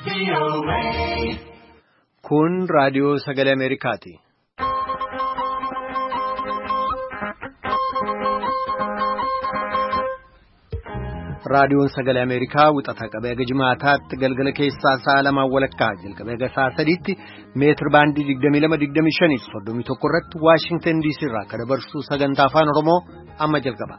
Kun raadiyoo sagalee Ameerikaati. Raadiyoon sagalee Ameerikaa wixata qabee haga jimaataatti galgala keessaa sa'a lamaan walakkaa jalqabee haga sa'a sadiitti meetir baandii 22-25 31 irratti Waashingtan DC irraa kan dabarsu sagantaa afaan Oromoo amma jalqaba.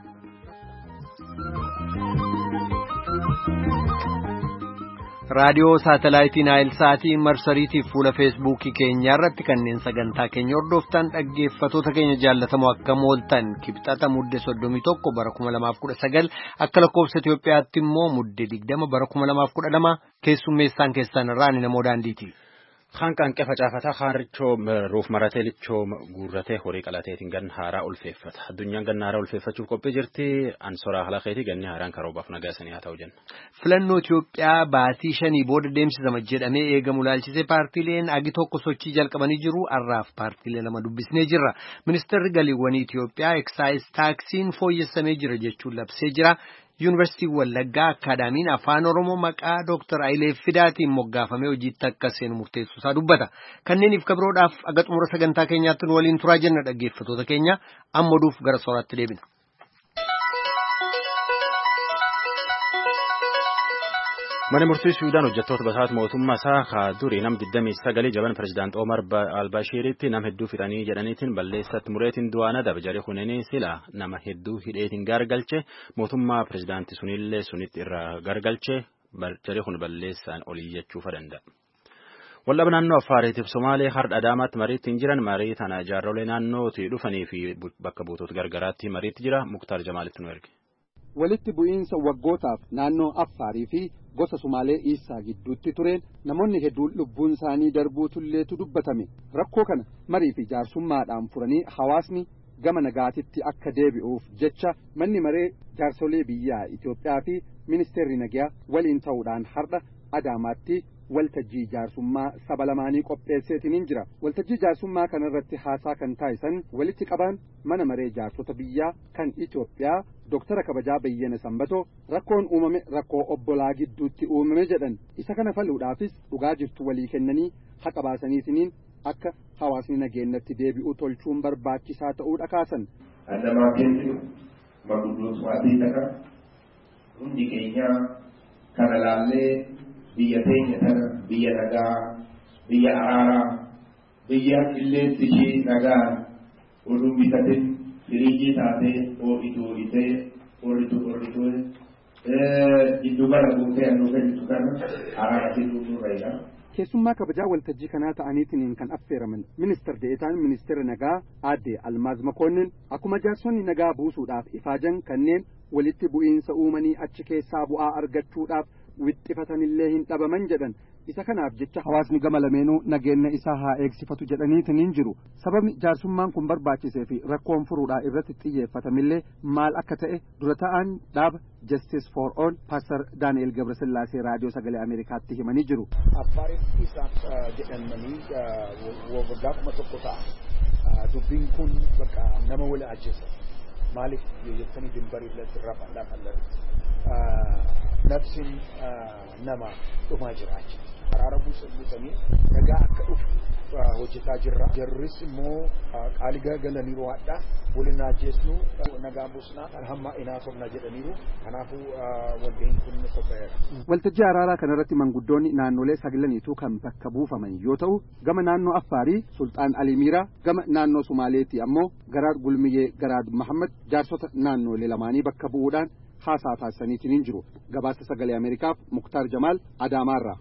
Raadiyoo saatalaayitii Naayilsaatii marsariitii fuula feesbuukii keenyaa irratti kanneen sagantaa keenya hordoftan dhaggeeffatoota keenya jaallatamoo akka mooltan kibxata mudde 31 bara 2019 akka lakkoofsa Itoophiyaatti immoo mudde 20 bara 2012 keessummeessaan keessan irraa ni namoo daandiiti. Kan qefa caafata harrichoo ruuf maratee lichoo guurratee horii qalateetiin ganna haaraa ulfeeffata. Addunyaan ganna haaraa ulfeeffachuuf qophii jirti. Ansoraa halaqeetii ganni haaraan karoobaaf nagaa sanii haa ta'u jenna. Filannoo Itoophiyaa baatii 5 booda deemsisama jedhamee eegamu laalchisee paartiileen agi tokko sochii jalqabanii jiru. Har'aaf paartiilee lama dubbisnee jirra. Ministeerri galiiwwanii Itoophiyaa eksaayis taaksiin fooyyessamee jira jechuun labsee jira. Yuunivarsiitii Wallaggaa Akaadaamiin Afaan Oromoo maqaa Dr. Ayilee Fidaatiin moggaafamee hojiitti akka seenu murteessu isaa dubbata. Kanneeniif kabiroodhaaf aga xumura sagantaa keenyaatti nu waliin turaa jenna dhaggeeffatoota keenya amma oduuf gara sooraatti deebina. Mana murtii Suudaan hojjettoota basaatu mootummaa isaa durii nam 29 jaban pirezidaant Omar al-Bashiritti nam hedduu fixanii jedhaniitiin balleessatti mureetiin du'aana dabjare kunanii sila nama hedduu hidheetiin gargalche mootummaa pirezidaantii sunillee sunitti irraa gargalche jari kun balleessaan olii jechuufa danda'a. Wallaba naannoo Affaariitiif Somaalee hardha Adaamaatti mariittiin jiran marii tana jaarrolee naannootii dhufanii fi bakka buutota gargaraatti mariitti jira. Muktaar Jamaalitti nu erge. Walitti bu'iinsa waggootaaf naannoo Affaarii fi gosa Sumaalee Iisaa gidduutti tureen namoonni hedduun lubbuun isaanii darbuu tulleetu dubbatame. Rakkoo kana marii fi jaarsummaadhaan furanii hawaasni gama nagaatitti akka deebi'uuf jecha manni maree jaarsolee biyyaa Itoophiyaa fi ministeerri nagaa waliin ta'uudhaan hardha Adaamaatti waltajjii jaarsummaa saba lamaanii qopheesseetiin jira. Waltajjii jaarsummaa kanarratti haasaa kan taasisan walitti qabaan mana maree jaarsota biyyaa kan Itoophiyaa Doktara Kabajaa Beyyene Sanbatoo rakkoon uumame rakkoo obbolaa gidduutti uumame jedhan. Isa kana faluudhaafis dhugaa jirtu walii kennanii haqa baasaniitiin akka hawaasni nageenyatti deebi'u tolchuun barbaachisaa ta'uudha kaasan. Annamaa keessi maguddoos waatii takka hundi keenya kana laallee biyya teenya tana biyya nagaa biyya araaraa biyya qilleensi ishii nagaa oduu bitatin firiijii taatee oolitee gidduu bara guutee annuu kennitu kana araara fiduu nurreedha. Keessummaa kabajaa waltajjii kanaa ta'aniitiin kan affeeraman ministeer deetaan ministeera nagaa aadde Almaaz Makoonnin akkuma jaarsonni nagaa buusuudhaaf ifaajan kanneen walitti bu'iinsa uumanii achi keessaa bu'aa argachuudhaaf wixxifatanillee hin dhabaman jedhan. Isa kanaaf jecha hawaasni gama lameenuu nageenya isaa haa eegsifatu jedhaniitiin jiru. Sababni jaarsummaan kun barbaachisee fi rakkoon furuudhaa irratti xiyyeeffatamillee maal akka ta'e dura ta'an dhaaba Justice for All Pastor Daani'el Gabrasillaasee raadiyoo sagalee Ameerikaatti himanii jiru. Affaaritti isaaf jedhamanii waggaa kuma tokko ta'a. Dubbiin kun bakka nama wal ajjeesa. Maaliif jettanii dimbarii irratti lafa nafsin nama dhumaa jiraacha. Araara buusanii nagaa akka dhufu hojjetaa jirra. Jarris immoo qaaligaa galaniiru hadhaa waliin ajjeesnu nagaa buusnaa hamma inaasofna jedhaniiru. Kanaafuu walga'iin kun qophaa'eera. Waltajjii araaraa kanarratti manguddoonni naannolee saglaniitu kan bakka buufaman yoo ta'u gama naannoo Affaarii Sultaan Alimiiraa gama naannoo Sumaaleetti ammoo Garaad Gulmiyyee Garaad Mahammad jaarsota naannolee lamaanii bakka bu'uudhaan haasaa taasisaniitiin jiru. Gabaasa sagalee Ameerikaaf Muktaar Jamaal Adaamaarraa.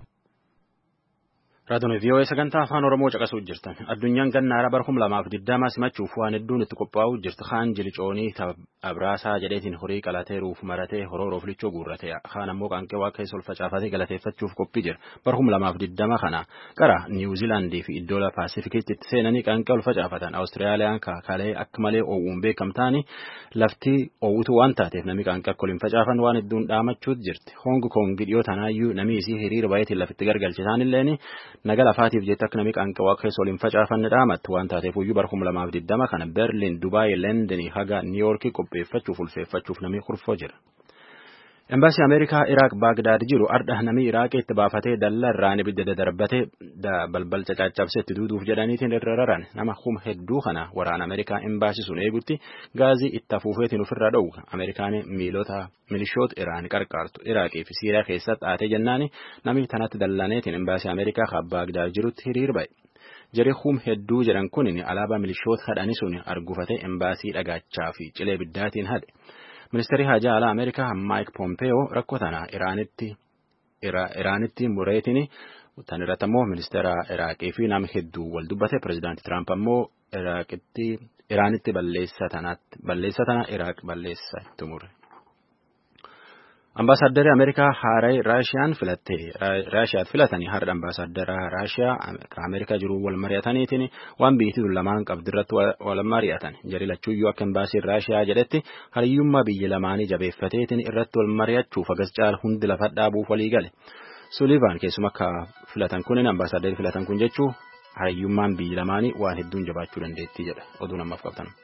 Raadiyoo VOA sagantaa afaan Oromoo caqasuu jirtan. Addunyaan ganna haaraa bara 2020 simachuuf waan hedduun itti qophaa'uu jirti. Kaan jilicoonii abraasaa jedheetiin horii qalatee ruuf maratee horoo rooflichoo guurratee kaan ammoo qaanqee waa keessa ol facaafatee galateeffachuuf qophii jira. Bara 2020 kana gara Niwuziilaandii fi iddoo Paasifikiitti itti seenanii qaanqee ol facaafatan. Awustiraaliyaan kaakalee akka malee oowwuun beekamtaani lafti oowwitu waan taateef namni qaanqee akka waliin facaafan waan hedduun dhaamachuutu jirti. Hong Kong dhiyoo tanaayyuu namni isii hiriira baay'eetiin lafitti gargalchisan illeen naga lafaatiif jecha akka namni qaanqee waa keessa waliin facaafanne dhaamatti waan taateef iyyuu bara 2020 kana Berliin, Dubaay, London haga New York qopheeffachuuf ulfeeffachuuf namni kurfoo jira. Embassy Amerikaa Iraaq Baagdaad jiru ardha namni Iraaqitti baafatee dallaa irraan ibidda darbatee balbal caccabseetti duuduuf jedhaniitiin irra raran nama hedduu kana waraana Ameerikaa embassy sun eegutti gaazii itti afuufeetiin ofirraa dhowwa. Ameerikaan milishoota Iraan qarqaartu Iraaqii fi Siiriyaa keessatti aatee jennaani namni tanatti dallaneetiin embassy Ameerikaa Baagdaad jirutti hiriir ba'e. Jarri hedduu jedhan kunin alaabaa milishoota hadhanii sun argufatee embassy dhagaachaa fi cilee biddaatiin hadhe. Ministeerri Haajaa Alaa Ameerikaa Mike Pompeo rakkoo tana Iraanitti mureetiin tan irratti ammoo ministeera Iraaqii fi nama hedduu wal dubbate. Pireezidaantii Tiraamp ammoo Iraanitti balleessa tana Iraaq balleessa itti mure. Ambaasaaddarri Ameerikaa haaraa Raashiyaatti filatanii har'a ambaasaaddarra Raashiyaa Ameerikaa jiru wal mari'ataniitiin waan biyyattii lamaan qabdirratti wal mari'atan. Jarri lachuuyyuu akka embaasiin Raashiyaa jedhetti hariyyummaa biyya lamaanii jabeeffateetiin irratti wal mari'achuuf agas caal hundi lafa dhaabuuf walii gale. Sullivan keessuma akka filatan kunin ambaasaaddarri filatan kun jechuu hariyyummaan biyya lamaanii waan hedduun jabaachuu dandeettii jedha. Oduu namaaf qabtan.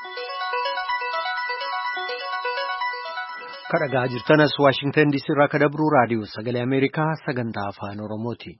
Kadhagaa jirtanas Washington DC irraa kadabru raadiyoo sagalee Ameerikaa sagantaa afaan Oromooti.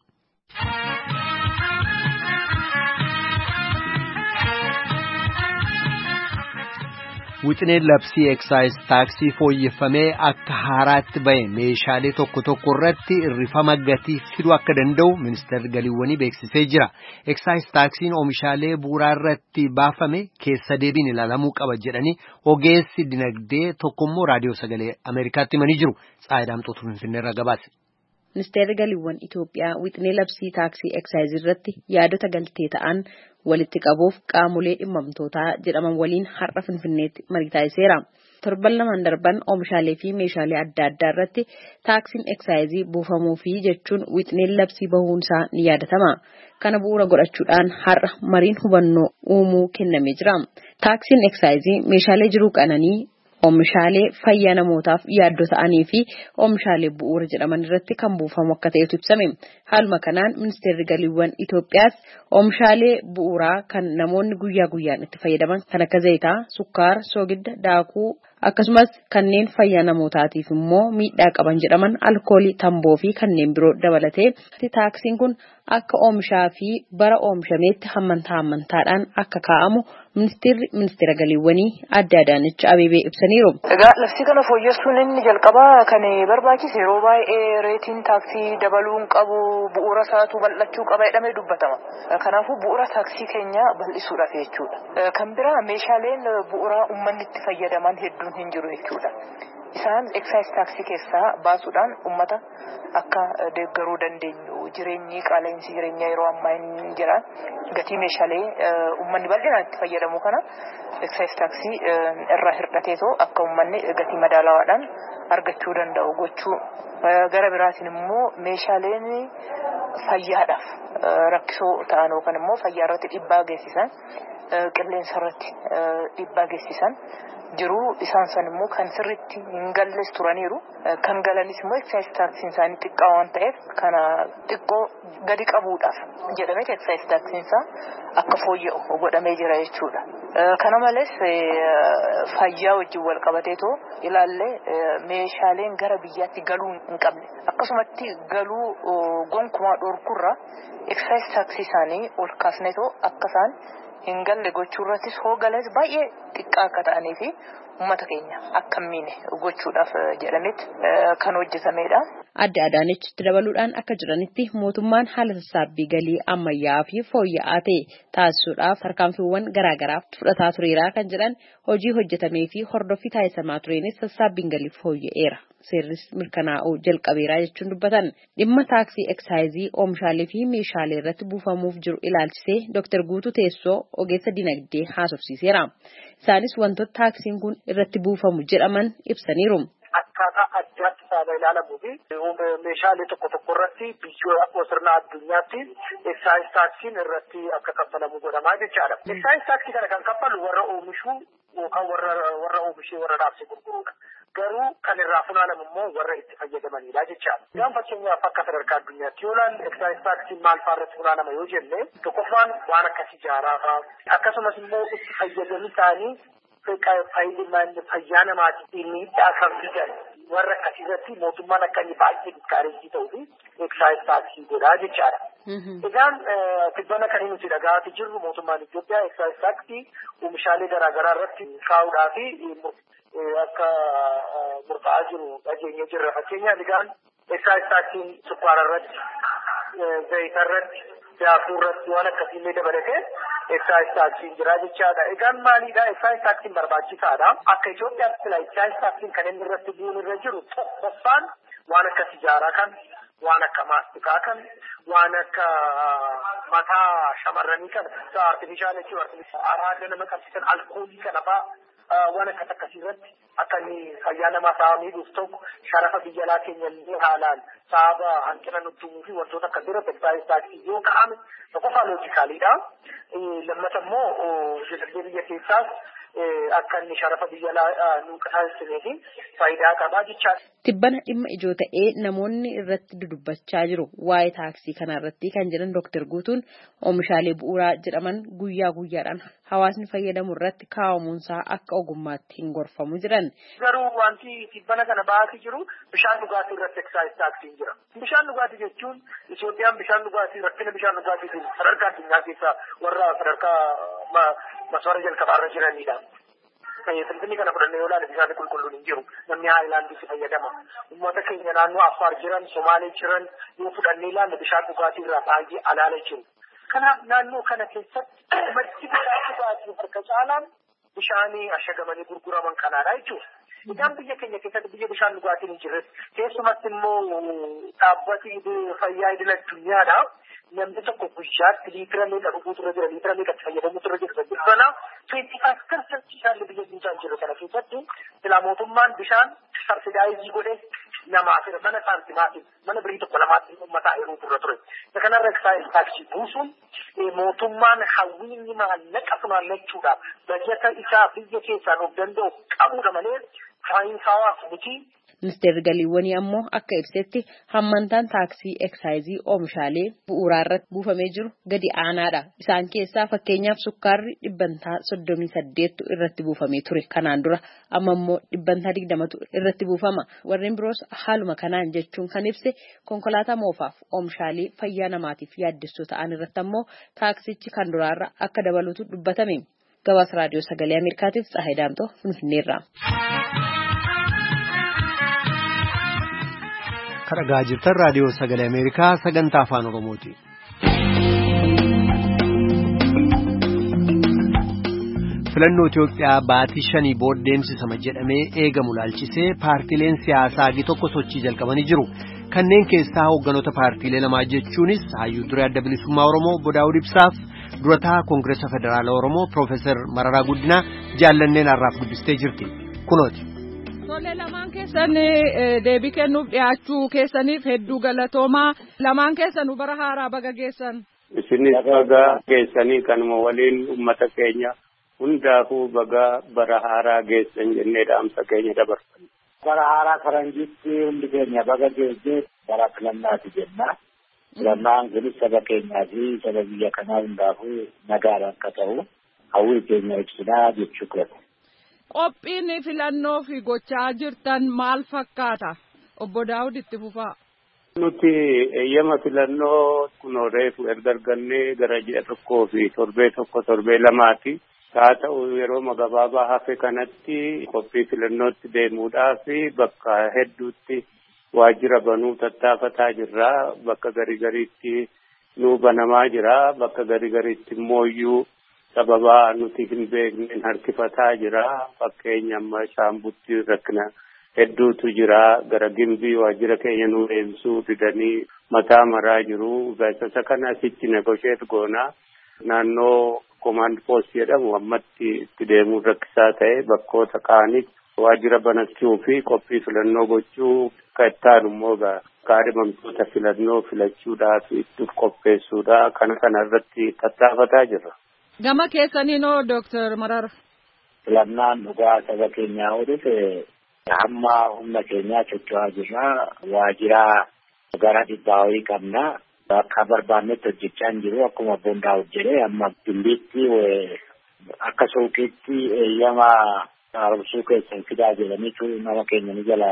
Wixineen labsii excise taaksii fooyyeffamee akka haaraatti ba'e meeshaalee tokko irratti irrifama gatii fiduu akka danda'u ministeerri galiiwwanii beeksisee jira. Excise taaksiin oomishaalee bu'uuraa irratti baafame keessa deebiin ilaalamuu qaba jedhanii ogeessi dinagdee tokkommoo raadiyoo sagalee Ameerikaatti himanii jiru. Tsaayidaamxootu Finfinneerra gabaase. Ministeerri galiiwwan Itoophiyaa wixinee labsii taaksii excise irratti yaadota galtee ta'an walitti qabuuf qaamolee dhimmamtootaa jedhaman waliin har'a Finfinneetti marii taasiseera. Torban lamaan darban oomishaalee fi meeshaalee adda addaa irratti taaksiin excise buufamuu fi jechuun wixineen labsii bahuunsaa ni yaadatama. Kana bu'uura godhachuudhaan har'a mariin hubannoo uumuu kennamee jira. Taaksiin excise meeshaalee jiruu qananii oomishaalee fayyaa namootaaf yaaddoo ta'anii fi oomishaalee bu'uura jedhaman irratti kan buufamu akka ta'etu ibsame. Haaluma kanaan ministeerri galiiwwan Itoophiyaas oomishaalee bu'uuraa kan namoonni guyyaa guyyaan itti fayyadaman kan akka zayitaa, sukkaara, soogidda, daakuu akkasumas kanneen fayyaa namootaatiif immoo miidhaa qaban jedhaman alkoolii, tamboo fi kanneen biroo dabalatee taaksiin kun akka oomishaa fi bara oomishameetti hammantaadhaan akka kaa'amu ministeera galiiwwanii Aadde Adaanech Abeebee ibsaniiru. Egaa labsii kana fooyyessuun inni jalqabaa kan barbaachise yeroo baay'ee reetiin taaksii dabaluun qabu bu'uura isaatu bal'achuu qaba jedhamee dubbatama. Kanaafuu bu'uura taaksii keenya bal'isuudhaaf jechuudha. Kan biraa meeshaaleen bu'uuraa uummanni itti fayyadaman hedduun hin jiru jechuudha. Isaan excise taaksii keessaa baasuudhaan uummata akka deeggaruu dandeenyu jireenyi qaala'insi jireenyaa yeroo ammaa hin jiran gatii meeshaalee uummanni bal'inaan itti fayyadamu kana excise taaksii irraa hir'ateetoo akka uummanni gatii madaalawaadhaan argachuu danda'u gochuu. Gara biraatiin immoo meeshaaleen fayyaadhaaf rakkisoo ta'an yookaan immoo fayyaa irratti dhiibbaa geessisan qilleensa irratti dhiibbaa geessisan jiru isaan san immoo kan sirriitti hin galles turaniiru kan galanis immoo excise taaksiin isaanii xiqqaa waan ta'eef kana xiqqoo gadi qabuudhaaf jedhamee excise taaksiin isaa akka fooyya'u godhamee jira jechuudha. Kana malees fayyaa wajjin wal qabateetoo ilaallee meeshaaleen gara biyyaatti galuu hin qabne akkasumatti galuu gonkumaa dhorkurra excise taaksii isaanii ol kaasneetoo akka isaan hin galle gochuu irrattis hoogales baay'ee xiqqaa akka ta'anii fi uummata keenya akka miine gochuudhaaf jedhametti kan hojjetamedha. Aadde Adaanech itti dabaluudhaan akka jiranitti mootummaan haala sassaabbii galii ammayyaa fi fooyya'aa ta'e taasisuudhaaf tarkaanfiiwwan garaagaraaf fudhataa tureera kan jedhan hojii hojjetamee fi hordoffii taasisamaa tureenis sassaabbiin galii fooyya'eera. Seerris mirkanaa'uu jalqabeeraa jechuun dubbatan dhimma taaksii excise oomishaalee fi meeshaalee irratti buufamuuf jiru ilaalchisee Dr. Guutuu Teessoo ogeessa dinagdee haasofsiiseera. Isaanis wantoota taaksiin kun irratti buufamu jedhaman ibsaniiru. Akkaataa addaatti saaba ilaalamuu fi meeshaalee tokko irratti biyyoota sirna addunyaatti excise taaksiin irratti akka kaffalamu godhamaa jechaadha. Excise taaksii kana kan kaffalu warra oomishuu yookaan warra oomishee warra dhaabsee gurguruudha. Garuu kan irraa funaanamu immoo warra itti fayyadamanidha jechaadha. Gaan fakkeenyaaf akka sadarkaa addunyaatti yoo ilaalle excise taaksiin maal fa'aa irratti funaanama yoo jenne tokkoffaan waan akka sijaaraa fa'aa akkasumas immoo itti fayyadamni isaanii fayyaa namaatiif miidhaa kan fidan warra akkasiirratti mootummaan akka inni baay'ee dikkaareessii ta'uu fi excise taaksii godhaa jechaadha. Egaan tibbana kan nuti dhaga'aa jirru mootummaan Itoophiyaa excise taaksii oomishaalee garaagaraa irratti kaa'uudhaa fi akka murtaa'aa jiru dhageenya jirra. Fakkeenyaaf egaan excise taaksiin sukkaara irratti, zayita irratti, daakuu irratti waan akkasiillee dabalatee excise taaksiin jira jechaadha. Egaan maalidha excise taaksiin barbaachisaadha. Akka Itoophiyaatti sila excise taaksiin kan inni irratti bu'uun irra jiru tokkoffaan waan akka sijaaraa kan, waan akka maastiqaa kan, waan akka mataa shamarranii kan, artifishaal jechuun araada nama qabsiisan alkoolii kana fa'aa waan akkas akkasiirratti akka inni fayyaa namaa sa'a miidhuuf tokko sharafa biyya alaa keenya illee haalaan sababa hanqina nutti fi wantoota akka biroo excise taaksii yoo ka'ame tokkoffaa loojikaaliidha. Lammata immoo dinagdee biyya keessaas akka inni sharafa biyya alaa nu qasaasisnee fi faayidaa qabaa jechaadha. Tibbana dhimma ijoo ta'ee namoonni irratti dudubbachaa jiru waa'ee taaksii kanarratti kan jiran Dr. Guutuun oomishaalee bu'uuraa jedhaman guyyaa guyyaadhaan hawaasni fayyadamu irratti kaa'amuunsaa akka ogummaatti hin gorfamu jiran. Garuu wanti tibbana kana ba'aatii jiru bishaan dhugaatii irratti excise taaksiin jira. Bishaan dhugaatii jechuun Itoophiyaan bishaan dhugaatii rakkina bishaan dhugaatii sadarkaa addunyaa keessaa warra sadarkaa maswara jalqabaarra jiranidha. Finfinnee kana fudhannee yoo ilaalle bishaan qulqulluun hin jiru. Namni haayilaandii fayyadama. Uummata keenya naannoo Affaar jiran, Somaalee jiran yoo fudhannee ilaalle bishaan dhugaatii irraa baay'ee alaala jiru. Kanaaf naannoo kana keessatti maddi bishaan dhugaatii harka caalaan bishaanii ashagamanii gurguraman kanaadha jechuudha. Egaan biyya keenya keessatti biyya bishaan dhugaatiin hin jirres keessumatti immoo dhaabbati fayyaa idil addunyaadha. Namni tokko guyyaatti liitira meeqa dhuguutu irra jira, liitira meeqatti fayyadamuutu irra jira. Kanaaf 25% isaan biyya guutaa jiru kana keessatti silaa mootummaan bishaan sabsidaayizii godhee namaaf mana saantimaatiin mana birii tokko lamaatti uummataa eeruutu irra ture. Kanarra excise taaksii buusuun mootummaan hawwiinni maallaqa funaannachuudhaaf bajata isaa biyya keessaan of danda'u qabuudha malee saayinsaawaa miti. Ministeerri galiiwwanii ammoo akka ibsetti hammantaan taaksii eksaayizii oomishaalee bu'uuraa irratti buufamee jiru gadi aanaadha. Isaan keessaa fakkeenyaaf sukkaarri 38 irratti buufamee ture kanaan dura, amma immoo 20 irratti buufama. Warreen biroos haaluma kanaan jechuun kan ibse konkolaataa moofaaf oomishaalee fayyaa namaatiif yaaddessoo ta'an irratti ammoo taaksichi kan duraarra akka dabalutu dubbatame. Gabaasa raadiyoo sagalee Ameerikaatiif Tsahaay Daamtoo Finfinneerraa. Dhaggeeffachaa jirtan raadiyoo sagalee Ameerikaa sagantaa afaan Oromooti. Filannoo Itoophiyaa baatii 5 booda deemsisama jedhamee eegamu laalchisee paartiileen siyaasaa agi tokko sochii jalqabanii jiru. Kanneen keessaa hoogganoota paartiilee lamaa jechuunis Hayyuu Duree Adda Bilisummaa Oromoo Obbo Daawud Ibsaaf durataa Koongireesa Federaalaa Oromoo Piroofeesar Mararaa Guddinaa jaallanneen har'aaf dubbistee jirti. Kunooti. Tole lamaan keessan deebii kennuuf dhiyaachuu keessaniif hedduu galatoomaa. Lamaan keessanuu bara haaraa baga geessan. Isinis baga geessanii kanuma waliin uummata keenya hundaafuu baga bara haaraa geessan jennee dhaamsa keenya dabarfanna. Bara haaraa faranjiitti hundi keenya baga geessee bara filannaati jenna. Filannaan kunis saba keenyaa fi saba biyya kanaa hundaafuu nagaadha akka ta'u hawwii keenya ibsinaa jechuu qaba. Qophiin filannoo fi gochaa jirtan maal fakkaata? Obbo Daawud itti fufaa. Nuti eeyyama filannoo kunoo reefu erga argannee gara ji'a tokkoo fi torbee lamaati. Haa ta'u yeroo gabaabaa hafe kanatti qophii filannootti deemuudhaaf bakka hedduutti waajjira banuu tattaafataa jirra. Bakka gariitti nuu banamaa jira. Bakka gariitti immoo sababa nuti hin beekneen harkifataa jira. Fakkeenya amma Shaambutti rakkina hedduutu jira. Gara Gimbii waajjira keenya nuu deemsuu didanii mataa maraa jiru. Beeksisa kana asitti negosheet goona. Naannoo Command Post jedhamu ammatti itti deemuu rakkisaa ta'e bakkoota kaanitti waajjira banachuu fi qophii filannoo gochuu kattaan immoo kaadhimamtoota filannoo filachuudhaaf itti qopheessuudha. Kana irratti tattaafataa jirra. Gama keessaniinoo Dr. Marara. Filannaan dhugaa saba keenyaa oolite hamma humna keenyaa socho'aa jirra. Waajjira gara 100 qabna. Akka barbaannetti hojjechaa jiru akkuma Obbo Daawud jedhee amma Gimbiitti akka suuqiitti eeyyama haaromsuu keessan fidaa jedhaniitu nama keenya ni jala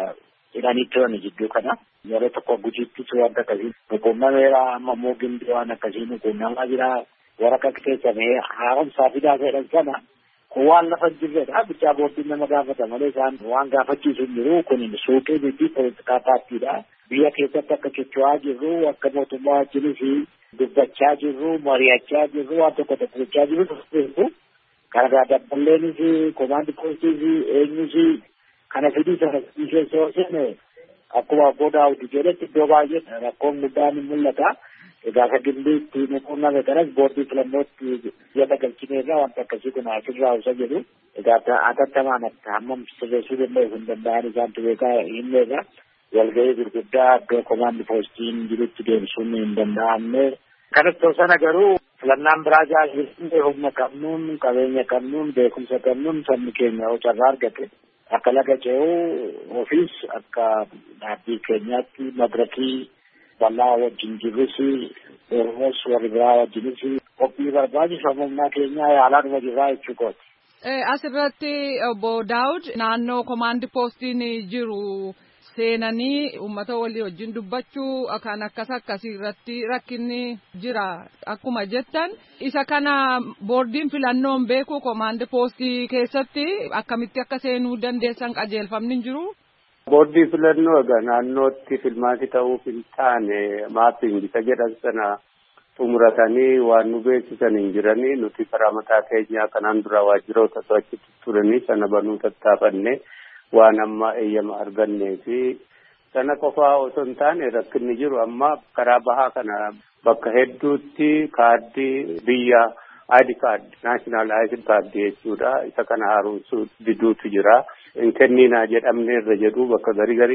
jedhanii turan jidduu kana. Yeroo tokko gujiittis wanta akkasii nuqunnameera amma immoo gindii waan akkasii nuqunnamaa jira. Waraqaa keessamee haaromsaa fidaa jedhan sana kun waan lafa jirredha. Bichaa booddiin nama gaafata malee isaan waan gaafachiisu hin jiru. Kun suuqii miti poolitikaa paartiidha. Biyya keessatti akka socho'aa jirru akka mootummaa wajjinis dubbachaa jirru mari'achaa jirru waan tokko gochaa jirru. Kana dabbaleenis komaandi poostiis eenyus kana fidii sana keessoo seene akkuma Obbo Daawud jedhetti iddoo baay'ee rakkoon guddaan ni mul'ata. Egaa sagillee itti nuqunname kanas booddee filannootti biyya galchineerraa wanta akkasii kun asirraa usa jedhu. Egaa atattamaan hammam sirreessuu danda'u hin danda'an isaantu beekaa himneerra. Walga'ii gurguddaa iddoo komaandi poostiin jirutti deemsuun hin danda'amne. Kanatti sana garuu filannaan biraa jaallatanii humna qabnuun qabeenya qabnuun beekumsa qabnuun sabni keenya carraa argate akka laga ce'uu ofiis akka dhaabbii keenyaatti madirakii bal'aa wajjin jirrus Oromoos warri biraa wajjinis qophii barbaachisu humnaa keenyaa yaalaa dhuma jirraa jechuu kooti. Asirratti Obbo Daawud naannoo komaandi poostiin jiru seenanii uummata walii wajjin dubbachuu kan akkasii irratti rakkinni jira akkuma jettan isa kana boordiin filannoon beeku komaandi poostii keessatti akkamitti akka seenuu dandeessan qajeelfamni jiru. Boordii filannoo egaa naannootti filmaati ta'uuf hin taane maapping isa jedhan sana xumuratanii waan nu beeksisan hin jiranii nuti karaa mataa keenyaa kanaan dura waajjiroota to'achitti turanii sana banuu tattaafanne. Waan amma eeyyama argannee fi sana qofaa osoo hin taane rakkinni jiru amma karaa bahaa kana bakka hedduutti kaardii biyya ID card national ID card jechuudha. Isa kana haaromsuu diduutu jira. Hin kenninaa jedhamne irra jedhu bakka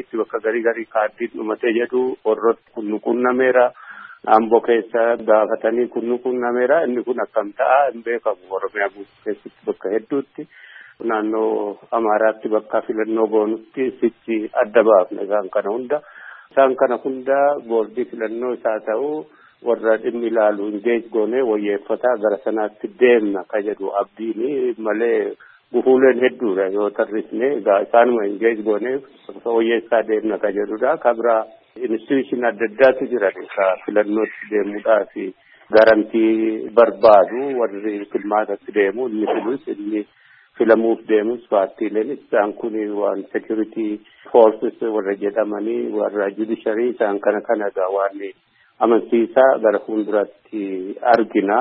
garii kaardiin dhumatee jedhu warroota kun nuqunnameera. Amboo keessa gaafatanii kun nuqunnameera. Inni kun akkam ta'a hin beekamu Oromiyaa guutuu keessatti bakka hedduutti. Naannoo Amaaraatti bakka filannoo goonutti sichi adda baafne isaan kana hunda boordii filannoo isaa ta'uu warra dhimmi ilaalu ingeej goonee wayyeeffataa gara sanaatti deemna ka jedhu abdiin malee gufuuleen hedduudha yoo tarrisne egaa isaanuma ingeej goonee wayyeessaa deemna ka jedhudha. Kabira institution adda addaatu jiran ka filannootti deemuudhaaf garantii barbaadu warri filmaatatti deemu inni filus inni filamuuf deemus paartiileen isaan kun waan security forces warra jedhamanii warra judiciary isaan kana waan amansiisaa gara fuulduratti argina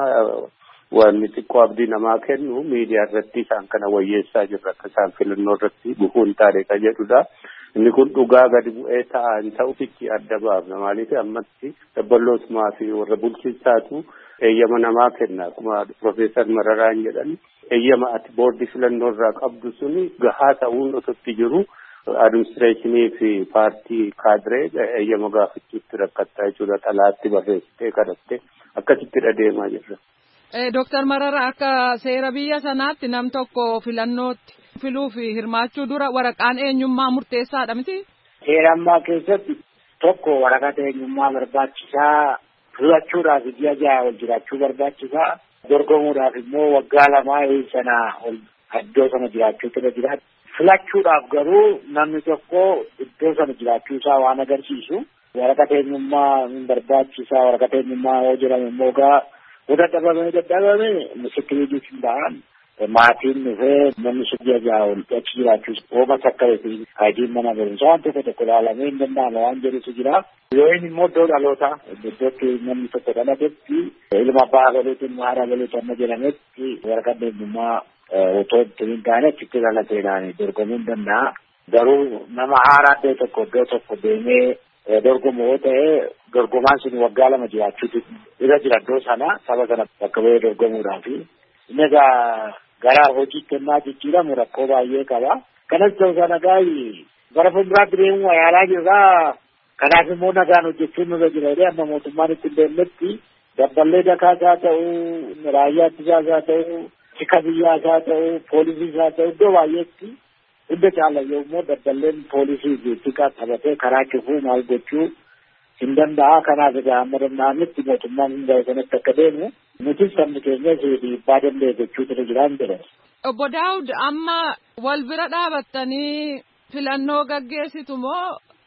waan xiqqoo abdii namaa kennu miidiyaa irratti isaan kana wayyeessaa jirra akka isaan filannoo irratti bu'uun taane ka jedhudha. Inni kun dhugaa gadi bu'ee ta'a hin ta'u fichi adda baafna maaliif ammatti dabballoosmaa fi warra bulchiinsaatu eeyyama namaa kenna akkuma Profeesar Mararaan jedhan eeyyama ati boordii filannoo irraa qabdu suni gahaa ta'uun osotti jiru administreeshinii fi paartii kaadiree eeyyama gaafachuutti rakkattaa jechuudha. Xalaatti barreessitee kadhattee akkasitti adeemaa jirra. Dooktar Mararaa akka seera biyya sanaatti nam tokko filannootti filuu fi hirmaachuu dura waraqaan eenyummaa murteessaadha miti? Seera ammaa keessatti tokko waraqaa eenyummaa barbaachisaa filachuudhaaf ji'a 6 ol jiraachuu barbaachisaa. Dorgomuudhaaf immoo waggaa 2 sana ol iddoo sana jiraachuutu jira. Filachuudhaaf garuu namni tokko iddoo sana jiraachuu isaa waan agarsiisu waraqaa eenyummaa barbaachisaa. Waraqaa eenyummaa yoo jedhamu immoo dadhabame misikirrii jechuudhaan maatiin dhufee namni ji'a 6 ol achi jiraachuu ooma sakkareetii ayidiin mana barumsaa waan tokko ilaalamee hin danda'ama waan jedhutu jira. Yoo inni immoo iddoo dhaloota iddootti namni tokko dhalatetti ilma abbaa galuutiin haadha galuutiin amma jedhametti waraqaa eenyummaa otoo hin taane achitti dhalateedhaan dorgomuu hin danda'a. Garuu nama haaraa iddoo tokko deemee dorgomu yoo ta'e dorgomaan sun waggaa 2 jiraachuutu irra jira iddoo sana saba sana bakka bu'ee dorgomuudhaaf. Inni egaa gara hojii kennaa jijjiiramu rakkoo baay'ee qaba. Kanas ta'uu sana gaa'ii gara fuulduraatti deemuu yaalaa jirraa. Kanaaf immoo nagaan hojjechuun nurra jira jedhee amma mootummaan itti deemetti dabballee dakaasaa ta'uu raayyaa ittisaas haa ta'uu tika biyyaas haa ta'uu poolisiis haa ta'uu iddoo baay'eetti hunda caala yommuu dabballeen poolisii fi tika qabatee karaa cufuu maal gochuu hin danda'a. Kanaaf egaa amma danda'ametti mootummaan hunda sanatti akka deemu nuti sabni keenyas dhiibbaa danda'e gochuutu jira hin jedhan. Obbo Daawud amma wal bira dhaabattanii filannoo gaggeessitu moo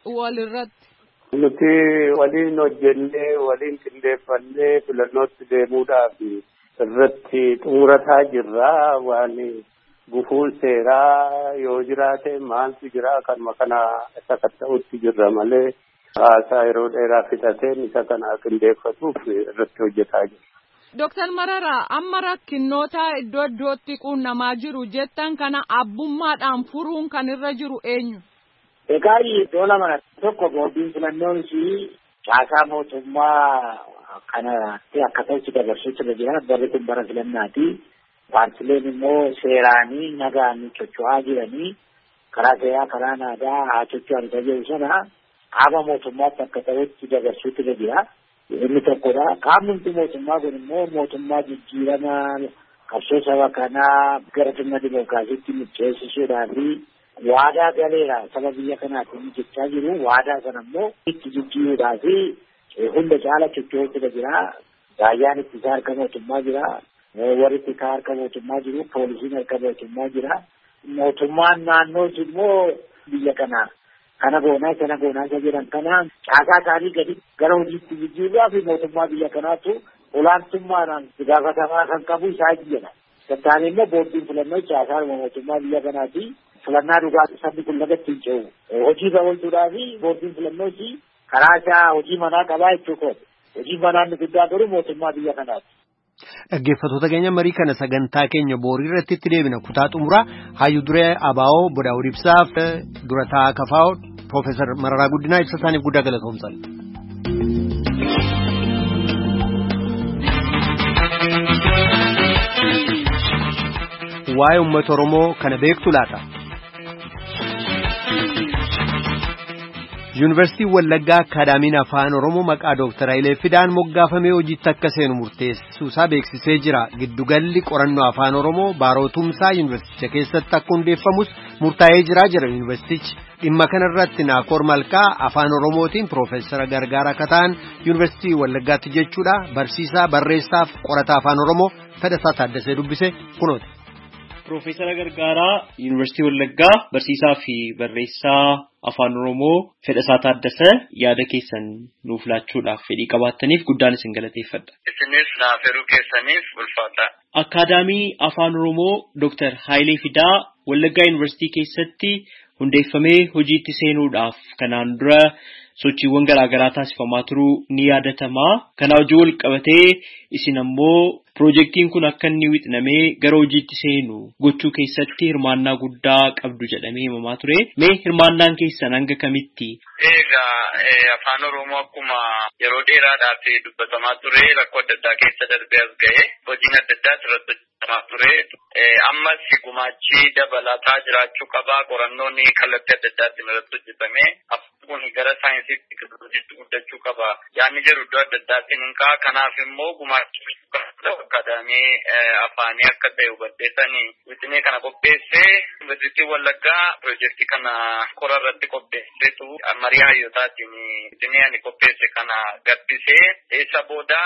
walirratti? Nuti waliin hojjennee waliin qindeeffannee filannootti deemuudhaaf irratti xumurataa jirra. Waan gufuun seeraa yoo jiraate maaltu jira kanuma kana isa katta'utti jirra malee haasaa yeroo dheeraa fixateen isa kana qindeeffatuuf irratti hojjetaa jirra. Dr. Mararaa amma rakkinnoota iddoo iddootti quunnamaa jiru jettan kana abbummaadhaan furuun kan irra jiru eenyu? Egaa iddoo lama tokko boordiin filannoon caasaa mootummaa kanatti akka ta'utti dabarsuutu jira. Barri kun bara filannaati. Paartileen immoo seeraanii nagaan socho'aa jiranii karaa seeraa karaa naadaa haa socho'an jiru sana qaama mootummaatti akka ta'utti dabarsuutu jira. Inni tokkodha. Qaamni mootummaa kun immoo mootummaa jijjiirama qabsoo saba kanaa gara sirna dimookiraasiitti miceessisuudhaa fi waadaa galeera saba biyya kanaatiin jechaa jiru. Waadaa sana immoo itti jijjiiruudhaa fi hunda caala socho'uutu jira. Raayyaan ittisaa harka mootummaa jira. Warri ittisaa harka mootummaa jiru. Poolisiin harka mootummaa jira. Mootummaan naannoos immoo biyya kanaa kana goonaa sana goonaa isa jedhan kana caasaa isaanii gadi gara hojiitti jijjiirraa fi mootummaa biyya kanaatu olaantummaadhaan gaafatamaa kan qabu isaa jedha. Tattaanee immoo boordiin filannoo caasaa mootummaa biyya kanaati. Filannaa dhugaa sabni kun lagatti hin ce'u. Hojii babal'uudhaa fi boordiin filannoos karaa isaa hojii manaa qabaa jechuudha. Hojii manaa inni guddaa garuu mootummaa biyya kanaati. Dhaggeeffattoota keenya marii kana sagantaa keenya boorii irratti itti deebina kutaa xumuraa hayyuu duree Abaa'oo Bodaawud Ibsaaf durataa Kafaa'oo Profeesar Mararaa Guddinaa ibsa isaaniif guddaa galatoomsan. Waa'ee uummata Oromoo kana beektu laata? Yuunivarsiitiin Wallaggaa Akaadaamiin Afaan Oromoo maqaa Dooktar Hayilee Fidaan moggaafamee hojiitti akka seenu murteessuusaa beeksisee jira. Giddugalli qorannoo Afaan Oromoo barootumsaa yuunivarsiiticha keessatti akka hundeeffamus murtaa'ee jira jedha yuunivarsiitichi. Dhimma kanarratti Naakoor Malkaa Afaan Oromootiin Piroofeesara Gargaaraa akka ta'an yuunivarsiitii Wallaggaatti jechuudha. Barsiisaa barreessaaf qorataa Afaan Oromoo Fedhasaa Taaddasee dubbise kunooti. Piroofeesara Gargaaraa Yuunivarsiitii Wallaggaa barsiisaa fi barreessaa Afaan Oromoo Fedhasaa Taaddasee yaada keessan nuuf laachuudhaaf fedhii qabaattaniif guddaan isin galateeffadha. Isinis naafiruu keessaniif ulfaadha. Akaadaamii Afaan Oromoo Dooktar Hayilee Fidaa Wallaggaa Yuunivarsiitii keessatti hundeeffamee hojiitti seenuudhaaf kanaan dura sochiiwwan garaagaraa taasifamaa turuu ni yaadatama. Kana hojii wal qabatee isin ammoo Piroojeektiin kun akka inni wixnamee gara hojiitti seenu gochuu keessatti hirmaannaa guddaa qabdu jedhamee himamaa ture. Mee hirmaannaan keessan hanga kamitti? Egaa Afaan Oromoo akkuma yeroo dheeraadhaaf dubbatamaa ture rakkoo adda addaa keessa darbee as ga'e hojiin adda addaa irratti hojjetamaa ture. Ammas gumaachi dabalataa jiraachuu qaba. Qorannoon kallattii adda addaatiin irratti hojjetame. Kun gara saayinsii fi teknooloojiitti guddachuu qaba. Yaanni jedhu iddoo adda addaatiin hin ka'a. Kanaaf immoo gumaachi Akaadaamii afaanii akka ta'e hubatteessanii wixinee kana qopheessee Yuunivarsiitii Wallaggaa piroojeektii kana kora irratti qopheesseetu marii hayyootaatiin wixinee ani qopheesse kana gabbisee eessa booda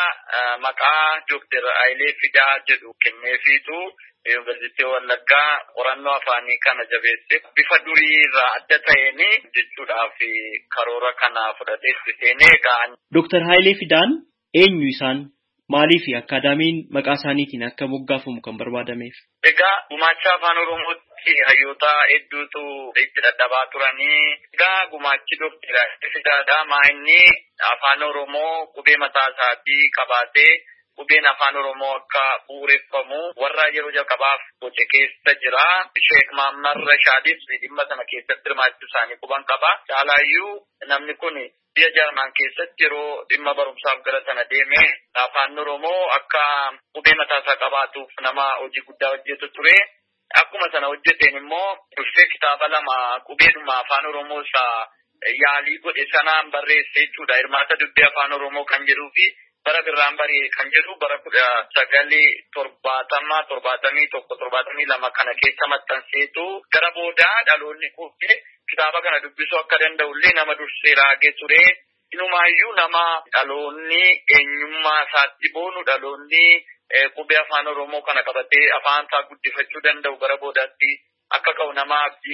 maqaa Dooktar Hayilee Fidaa jedhu kenneefiitu Yuunivarsiitii Wallaggaa qorannoo afaanii kana jabeesse bifa durii irraa adda ta'een jechuudhaaf karoora kana fudhatee seenee ga'an. Dooktar Hayilee Fidaan eenyu isaan? Maaliif akaadaamiin maqaa isaaniitiin akka moggaafamu kan barbaadameef? Egaa gumaacha Afaan Oromootti hayyoota hedduutu itti dadhabaa turanii. Egaa gumaachi Dooktar Hayilee Fidaadhaa inni Afaan Oromoo qubee mataa isaatii qabaatee qubeen Afaan Oromoo akka bu'uureffamu warra yeroo jalqabaaf gocha keessa jira. Sheek Mahammad Rashaadis dhimma sana keessatti hirmaachuu isaanii quban qaba. Caalaayyuu namni kun biyya Jarman keessatti yeroo dhimma barumsaaf gara sana deeme Afaan Oromoo akka qubee mataa isaa qabaatuuf nama hojii guddaa hojjetu ture. Akkuma sana hojjeteen immoo dursee kitaaba lama qubeedhuma Afaan Oromoo isaa yaalii godhe sanaan barreesse jechuudha. Hirmaata dubbii Afaan Oromoo kan jedhuu fi bara birraan barii kan jedhu bara 1972 kana keessa maxxanseetu gara boodaa dhaloonni kuufee kitaaba kana dubbisuu akka danda'ullee nama dursee raagee ture. Inumaayyuu nama dhaloonni eenyummaa isaatti boonu dhaloonni qubee Afaan Oromoo kana qabatee afaan isaa guddifachuu danda'u gara boodaatti akka ka'u nama abdii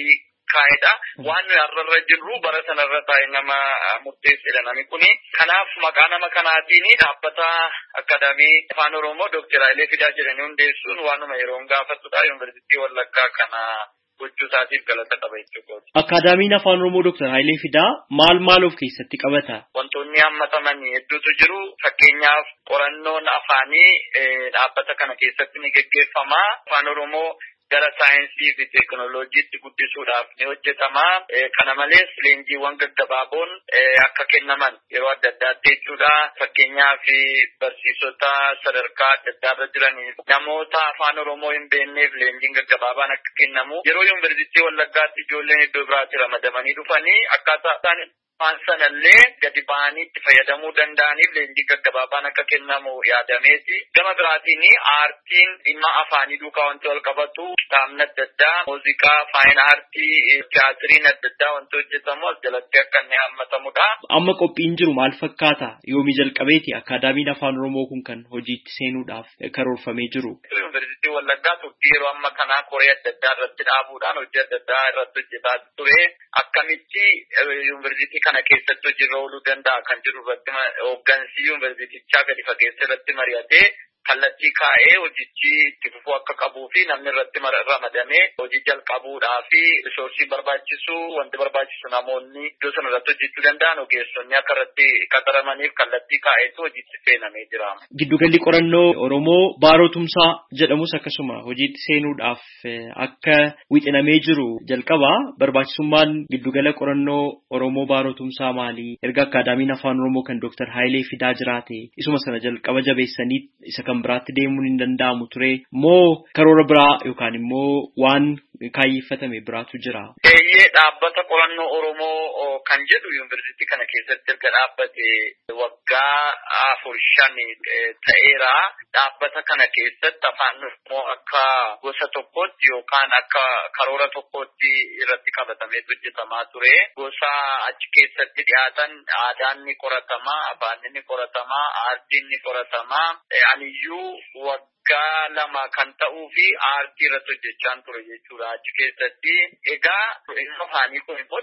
kaa'edha. Waan nuyi har'arra jirru bara sanarra taa'e nama murteessedha namni kuni. Kanaaf maqaa nama kanaatiin dhaabbata Akaadaamii Afaan Oromoo Dr. Hayilee Fidaa jedhanii hundeessuun waanuma yeroo gaafatudha. Yuunivarsiitii Wallaggaa kana gochuu isaatiif galata qaba jechuudha. Akaadaamiin Afaan Oromoo Dr. Hayilee Fidaa maal of keessatti qabata? Wantoonni hammataman hedduutu jiru. Fakkeenyaaf qorannoon afaanii dhaabbata kana keessatti ni geggeeffama. Afaan Oromoo gara saayinsii fi teekinooloojiitti guddisuudhaaf ni hojjetama. Kana malees leenjiiwwan gaggabaaboon akka kennaman yeroo adda addaatti jechuudha. Fakkeenyaaf barsiisota sadarkaa adda addaarra jiraniif namoota afaan Oromoo hin beekneef leenjiin gaggabaabaan akka kennamu yeroo yuunivarsiitii Wallaggaatti ijoolleen iddoo biraatti ramadamanii dhufanii akkaataa isaan afaan sanallee gadi ba'anii itti fayyadamuu danda'aniif leenjii gaggabaabaan akka kennamu yaadameeti. Gama biraatiin aartiin dhimma afaanii duukaa wanti wal qabatu kitaabni adda addaa, muuziqaa, faayin aartii, tiyaatiriin adda addaa wanti hojjetamu as jalatti akka inni hammatamudha. Amma qophiin jiru maal fakkaata? Yoomii jalqabeeti Akaadaamiin Afaan Oromoo kun kan hojiitti seenuudhaaf karoorfamee jiru. Yuunivarsiitii Wallaggaa turtii yeroo amma kanaa koree adda addaa irratti dhaabuudhaan hojii adda addaa irratti hojjetaa ture. Akkamitti yuunivarsiitii kana keessatti hojiirra ooluu danda'a kan jiru irratti hooggansi yuunivarsiitichaa gadi fageessa irratti mari'atee kallattii kaa'ee hojichi itti fufuu akka qabuu fi namni irratti ramadamee hojii jalqabuudhaa fi risoorsii barbaachisu wanti barbaachisu namoonni iddoo sana irratti hojjechuu danda'an ogeessonni akka irratti qaxaramaniif kallattii kaa'eetu hojiitti seenamee jira. Giddugalli qorannoo Oromoo Baarootumsaa jedhamus akkasuma hojiitti seenuudhaaf akka wixinamee jiru jalqaba. Barbaachisummaan giddugala qorannoo Oromoo Baarootumsaa maali? Erga Akaadaamiin Afaan Oromoo kan Dr. Hayilee Fidaa jiraate isuma sana jalqaba jabeessanii isa kan biraatti deemuun hin danda'amu ture moo karoora biraa yookaan immoo waan kaayyeeffatame biraatu jira? Dhaabbata qorannoo Oromoo kan jedhu yuunivarsiitii kana keessatti erga dhaabbate waggaa 4-5 ta'eera. Dhaabbata kana keessatti afaan Oromoo akka gosa tokkootti yookaan akka karoora tokkootti irratti qabatamee hojjetamaa ture. Gosa achi keessatti dhiyaatan aadaan ni qoratama, afaan ni qoratama, aartiin ni qoratama. Aniyyuu waggaa 2 kan ta'uu fi aartii irratti hojjechaan ture jechuudha achi keessatti. Egaa dhimma afaanii kun immoo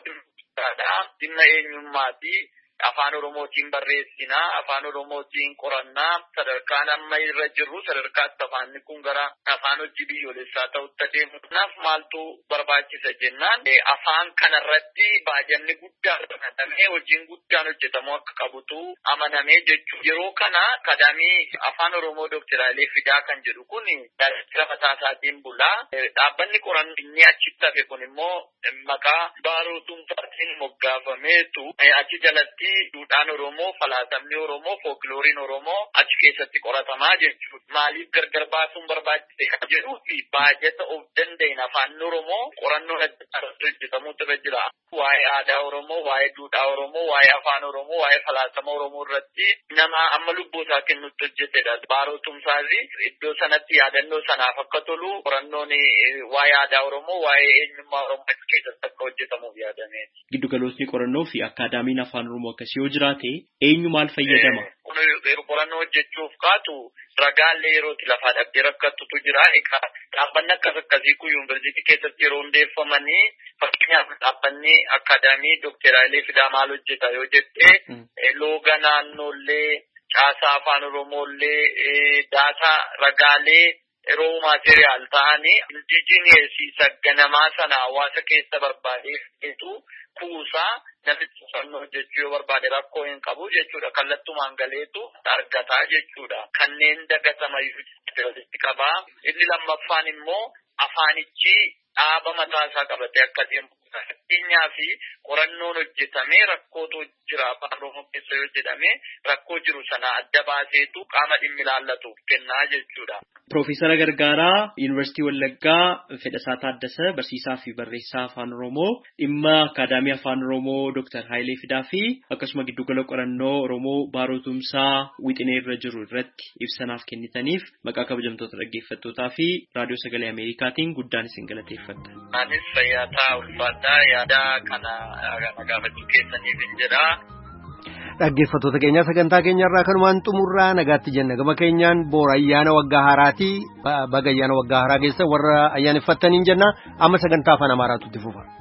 dhimma eenyummaati. Afaan Oromootiin barreessinaa, afaan Oromootiin qorannaa, sadarkaan amma irra jirru sadarkaatti afaanni kun gara afaan hojii biyyoolessaa ta'utti adeemu. Kanaaf maaltu barbaachisa jennaan afaan kanarratti baajanni guddaan hojjetamee hojiin guddaan hojjetamu akka qabutu amanamee jechuudha. Yeroo kana Akaadaamii Afaan Oromoo Dr. Hayilee Fidaa kan jedhu kun daayireektara mataa isaatiin bulaa. Dhaabbanni qorannoo inni achitti hafe kun immoo maqaa Baarootumsaatiin moggaafameetu achi jalatti duudhaan Oromoo, falaasamni Oromoo, fooklooriin Oromoo achi keessatti qoratamaa jechuudha. Maaliif gargar baasuun barbaachise kan jedhuu fi baajata of danda'in afaan Oromoo qorannoo adda addaatti hojjetamuutu irra jira. Waa'ee aadaa Oromoo, waa'ee duudhaa Oromoo, waa'ee afaan Oromoo, waa'ee falaasama Oromoo irratti nama amma lubbuu isaa kennutti hojjetedha. Baarootumsaas iddoo sanatti yaadannoo sanaaf akka tolu qorannoon waa'ee aadaa Oromoo, waa'ee eenyummaa Oromoo achi keessatti akka hojjetamuuf yaadameeti. Giddugalootni qorannoo fi Akaadaamiin Afaan Oromoo akkasii yoo jiraate eenyu maal fayyadama? Qorannoo hojjechuuf kaatu ragaalee yerootti lafaa dhabdee rakkattutu jira. Egaa dhaabbanni akkasii kun yuunivarsiitii keessatti yeroo hundeeffamanii fakkeenyaaf dhaabbanni Akaadaamii Dr. Hayilee Fidaa maal hojjeta yoo jette looga naannoollee, caasaa afaan Oromoollee, daataa ragaalee yeroo maateriyaal ta'anii indijineesii sagganamaa sana hawaasa keessa barbaadeetu kuusaa namni xiyyeeffannoo hojjechuu yoo barbaade rakkoo hin qabu jechuudha. Kallattumaan galeetu argataa jechuudha. Kanneen dagatamayyuu walitti qabaa. Inni lammaffaan immoo afaanichi dhaaba mataa isaa qabatee akka deemu. Fakkeenyaa fi qorannoon hojjetamee rakkootu jira afaan Oromoo keessa yoo jedhame rakkoo jiru sana adda baaseetu qaama dhimmi ilaallatuuf kennaa jechuudha. Piroofeesara Gargaaraa Yuunivarsiitii Wallaggaa Fedhasaa Taaddasa barsiisaa fi barreessaa afaan Oromoo dhimma Akaadaamii Afaan Oromoo Dr. Hayilee Fidaa fi akkasuma giddugala qorannoo Oromoo Baarootumsaa wixinee irra jiru irratti ibsanaaf kennitaniif maqaa kabajamtoota dhaggeeffattootaa fi raadiyoo sagalee Ameerikaatiin guddaan isin galateeffadha. Anis fayyaa ulfaataa yaada kana gaafachuu keessaniif hin jedha. Dhaggeeffattoota keenya sagantaa keenyarraa kanumaan xumurraa nagaatti jenna gama keenyaan boora ayyaana waggaa haaraati baga ayyaana waggaa haaraa keessa warra ayyaaneffattaniin jenna amma sagantaa afaan Amaaraatu itti fufa.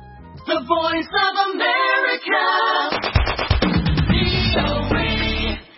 The Voice of America.